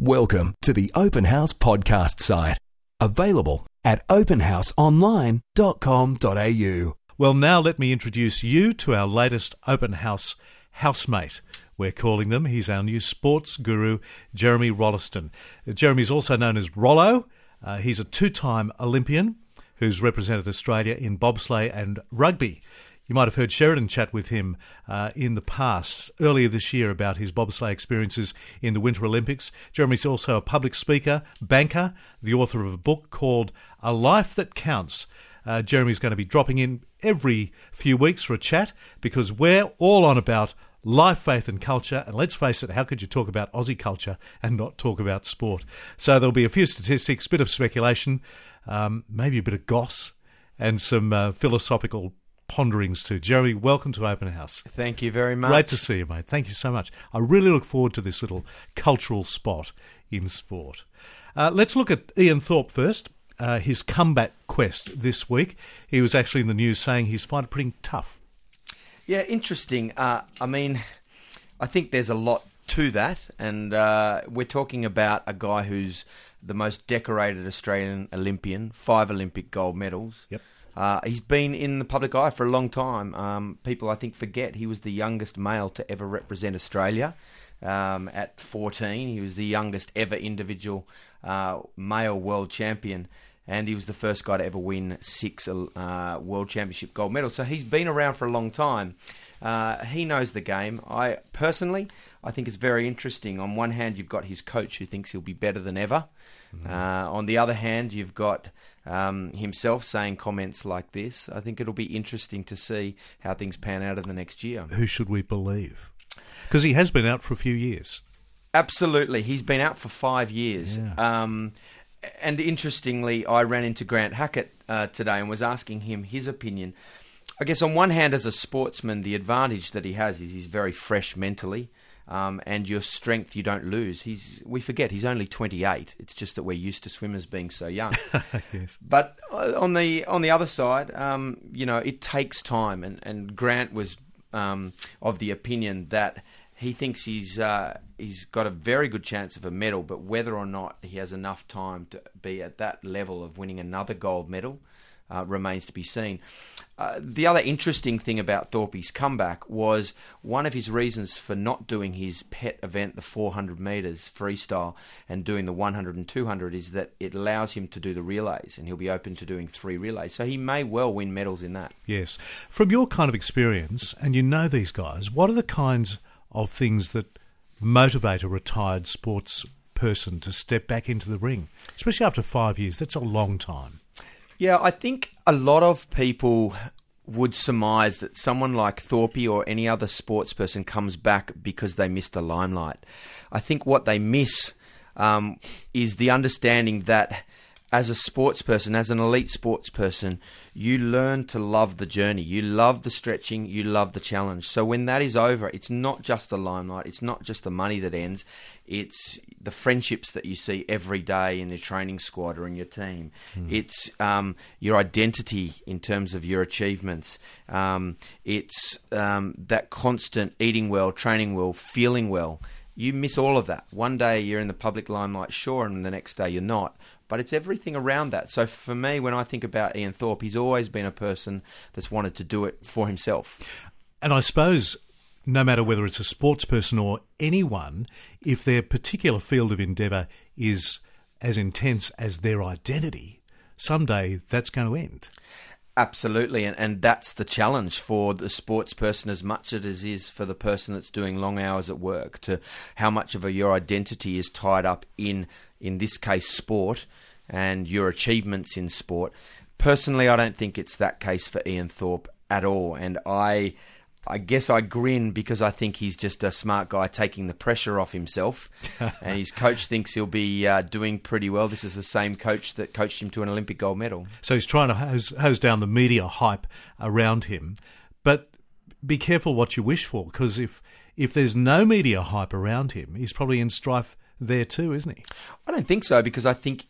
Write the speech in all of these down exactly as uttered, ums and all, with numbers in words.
Welcome to the Open House podcast site. Available at open house online dot com dot a u. Well, now let me introduce you to our latest Open House housemate. We're calling them. He's our new sports guru, Jeremy Rolleston. Jeremy's also known as Rollo. Uh, he's a two-time Olympian who's represented Australia in bobsleigh and rugby. You might have heard Sheridan chat with him uh, in the past, earlier this year, about his bobsleigh experiences in the Winter Olympics. Jeremy's also a public speaker, banker, the author of a book called A Life That Counts. Uh, Jeremy's going to be dropping in every few weeks for a chat because we're all on about life, faith and culture. And let's face it, how could you talk about Aussie culture and not talk about sport? So there'll be a few statistics, a bit of speculation, um, maybe a bit of goss and some uh, philosophical ponderings too. Jeremy, welcome to Open House. Thank you very much. Great to see you, mate. Thank you so much. I really look forward to this little cultural spot in sport. Uh, let's look at Ian Thorpe first. Uh, his comeback quest this week. He was actually in the news saying he's finding it pretty tough. Yeah, interesting. Uh, I mean, I think there's a lot to that, and uh, we're talking about a guy who's the most decorated Australian Olympian, five Olympic gold medals. Yep. Uh, he's been in the public eye for a long time. Um, people, I think, forget he was the youngest male to ever represent Australia. Um, at fourteen, he was the youngest ever individual uh, male world champion, and he was the first guy to ever win six uh, world championship gold medals. So he's been around for a long time. Uh, he knows the game. I personally, I think it's very interesting. On one hand, you've got his coach who thinks he'll be better than ever. Mm. Uh, on the other hand, you've got um, himself saying comments like this. I think it'll be interesting to see how things pan out in the next year. Who should we believe? Because he has been out for a few years. Absolutely. He's been out for five years. Yeah. Um, and interestingly, I ran into Grant Hackett uh, today and was asking him his opinion. I guess on one hand, as a sportsman, the advantage that he has is he's very fresh mentally. Um, and your strength you don't lose. He's we forget he's only twenty-eight. It's just that we're used to swimmers being so young. Yes. But on the on the other side, um, you know, it takes time. And, and Grant was um, of the opinion that he thinks he's uh, he's got a very good chance of a medal, but whether or not he has enough time to be at that level of winning another gold medal Uh, remains to be seen. Uh, the other interesting thing about Thorpe's comeback was one of his reasons for not doing his pet event, the four hundred metres freestyle, and doing the one hundred and two hundred is that it allows him to do the relays, and he'll be open to doing three relays. So he may well win medals in that. Yes. From your kind of experience, and you know these guys, what are the kinds of things that motivate a retired sports person to step back into the ring, especially after five years? That's a long time. Yeah, I think a lot of people would surmise that someone like Thorpe or any other sports person comes back because they missed the limelight. I think what they miss um, is the understanding that as a sports person, as an elite sports person, you learn to love the journey. You love the stretching. You love the challenge. So when that is over, it's not just the limelight. It's not just the money that ends. It's the friendships that you see every day in your training squad or in your team. Mm. It's um, your identity in terms of your achievements. Um, it's um, that constant eating well, training well, feeling well. You miss all of that. One day you're in the public limelight, sure, and the next day you're not. But it's everything around that. So for me, when I think about Ian Thorpe, he's always been a person that's wanted to do it for himself. And I suppose no matter whether it's a sports person or anyone, if their particular field of endeavour is as intense as their identity, someday that's going to end. Absolutely, and, and that's the challenge for the sports person as much as it is for the person that's doing long hours at work, to how much of a, your identity is tied up in, in this case, sport and your achievements in sport. Personally, I don't think it's that case for Ian Thorpe at all, and I... I guess I grin because I think he's just a smart guy taking the pressure off himself. And his coach thinks he'll be uh, doing pretty well. This is the same coach that coached him to an Olympic gold medal. So he's trying to hose, hose down the media hype around him. But be careful what you wish for, because if, if there's no media hype around him, he's probably in strife there too, isn't he? I don't think so, because I think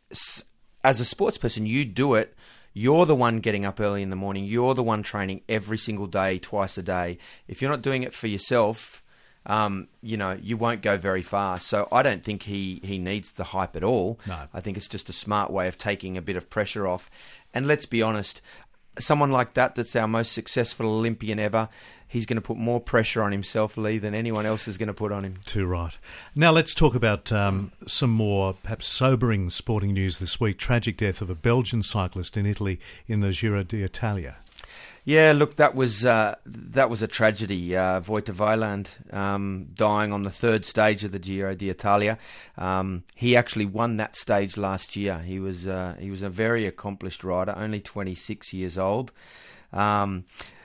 as a sports person, you do it. You're the one getting up early in the morning. You're the one training every single day, twice a day. If you're not doing it for yourself, um, you know, you won't go very far. So I don't think he, he needs the hype at all. No. I think it's just a smart way of taking a bit of pressure off. And let's be honest, someone like that, that's our most successful Olympian ever, he's going to put more pressure on himself, Lee, than anyone else is going to put on him. Too right. Now let's talk about um, some more perhaps sobering sporting news this week. Tragic death of a Belgian cyclist in Italy in the Giro d'Italia. Yeah, look, that was uh, that was a tragedy. Uh, Wout Weiland um, dying on the third stage of the Giro d'Italia. Um, he actually won that stage last year. He was uh, he was a very accomplished rider, only twenty-six years old. Um,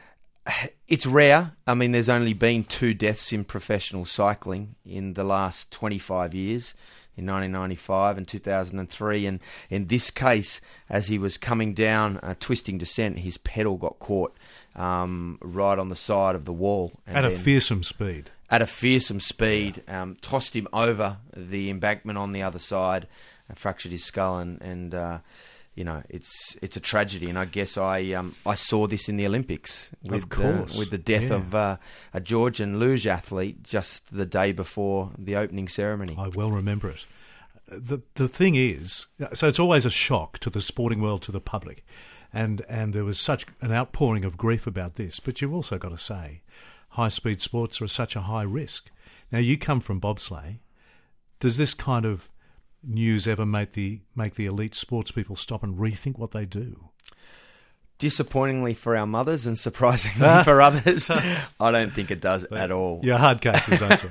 it's rare. I mean, there's only been two deaths in professional cycling in the last twenty-five years. In nineteen ninety-five and two thousand three, and in this case, as he was coming down a twisting descent, his pedal got caught um, right on the side of the wall. And at a fearsome speed. At a fearsome speed, um, tossed him over the embankment on the other side, and fractured his skull, and, and uh, you know, it's it's a tragedy. And I guess I um, I saw this in the Olympics with, of course. Uh, with the death yeah. of uh, a Georgian luge athlete just the day before the opening ceremony. I well remember it. The the thing is, so it's always a shock to the sporting world, to the public, and and there was such an outpouring of grief about this. But you've also got to say, high speed sports are such a high risk. Now you come from bobsleigh. Does this kind of news ever make the make the elite sports people stop and rethink what they do? Disappointingly for our mothers and surprisingly for others, I don't think it does but at all. You're hard cases, aren't you?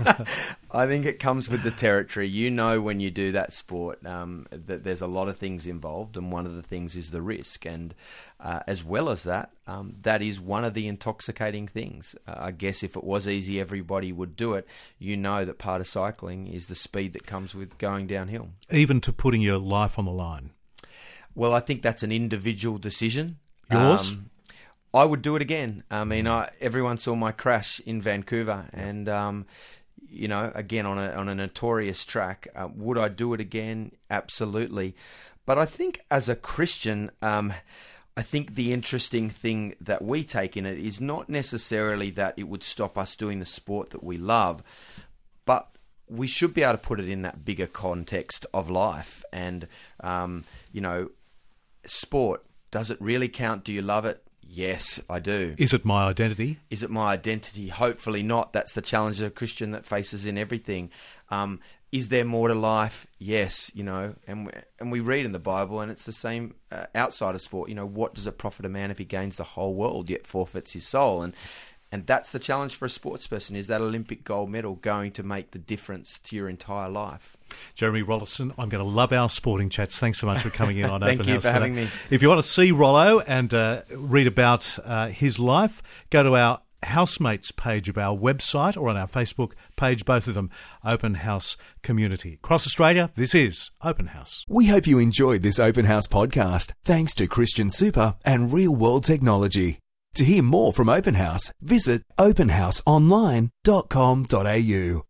I think it comes with the territory. You know, when you do that sport, um, that there's a lot of things involved, and one of the things is the risk. And uh, as well as that, um, that is one of the intoxicating things. Uh, I guess if it was easy, everybody would do it. You know that part of cycling is the speed that comes with going downhill. Even to putting your life on the line. Well, I think that's an individual decision. Yours? Um, I would do it again. I mean, I, everyone saw my crash in Vancouver, and um, you know, again on a on a notorious track. Uh, would I do it again? Absolutely. But I think as a Christian, um, I think the interesting thing that we take in it is not necessarily that it would stop us doing the sport that we love, but we should be able to put it in that bigger context of life. And um, you know, sport. Does it really count? Do you love it? Yes, I do. Is it my identity? Is it my identity? Hopefully not. That's the challenge of a Christian that faces in everything. Um, is there more to life? Yes, you know, and we, and we read in the Bible, and it's the same uh, outside of sport. You know, what does it profit a man if he gains the whole world yet forfeits his soul? And and that's the challenge for a sports person. Is that Olympic gold medal going to make the difference to your entire life? Jeremy Rollason, I'm going to love our sporting chats. Thanks so much for coming in on Open House. Thank you for today. having me. If you want to see Rollo and uh, read about uh, his life, go to our Housemates page of our website or on our Facebook page, both of them, Open House Community. Across Australia, this is Open House. We hope you enjoyed this Open House podcast, thanks to Christian Super and Real World Technology. To hear more from Open House, visit open house online dot com dot a u.